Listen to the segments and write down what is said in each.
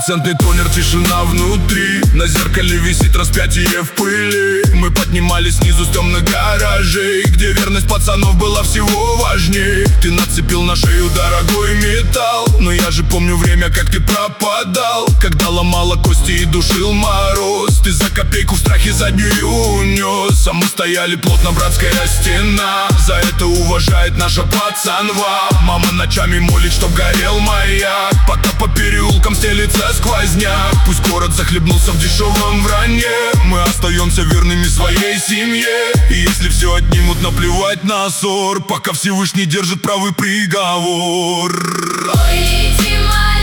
Стопроцентный тонер, тишина внутри. На зеркале висит распятие в пыли. Мы поднимались снизу с темных гаражей, где верность пацанов была всего важней. Ты нацепил на шею дорогой металл, но я же помню время, как ты пропадал, когда ломала кости и душил мороз. Ты за копейку в страхе заднюю унес, а мы стояли плотно, братская стена. За это уважает наша пацанва. Мама ночами молит, чтоб горел маяк, пока по переулкам стелится сквозняк. Пусть город захлебнулся в дешевом вранье, мы остаемся верными своей семье. И если все отнимут, наплевать на ссор, пока Всевышний держит правый приговор. Ой, лети,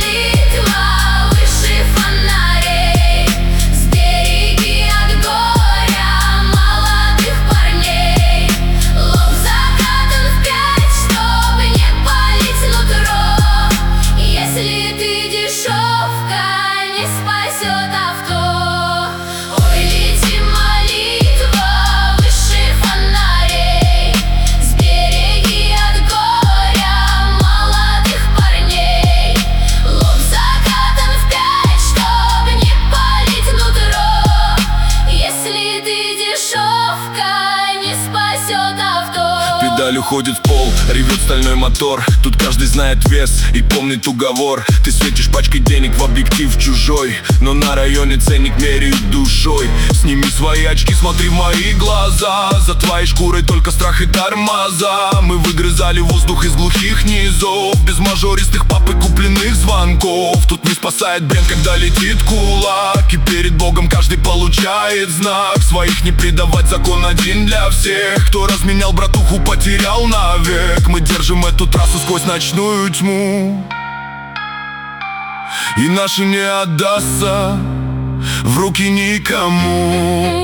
молитва выше фонарей, сбереги от горя молодых парней. Лоб закатан впять, чтобы не палить нутро. Если ты дешевка, не спасет авто. Ой, лети, молитва выше фонарей, сбереги от горя молодых парней. Лоб закатан впять, чтобы не палить нутро. Если ты дешевка, не спасет авто. Педаль уходит в пол, ревет стальной мотор. Тут каждый знает вес и помнит уговор. Ты светишь пачкой денег в объектив чужой, но на районе ценник меряют душой. Сними свои очки, смотри в мои глаза. За твоей шкурой только страх и тормоза. Мы выгрызали воздух из глухих низов, без мажористых пап и купленных звонков. Тут не спасает бренд, когда летит кулак, и перед Богом каждый получает знак. Своих не предавать, закон один для всех. Кто разменял братуху, потерял навек. Мы держим эту трассу сквозь ночную тьму, и наши не отдастся в руки никому.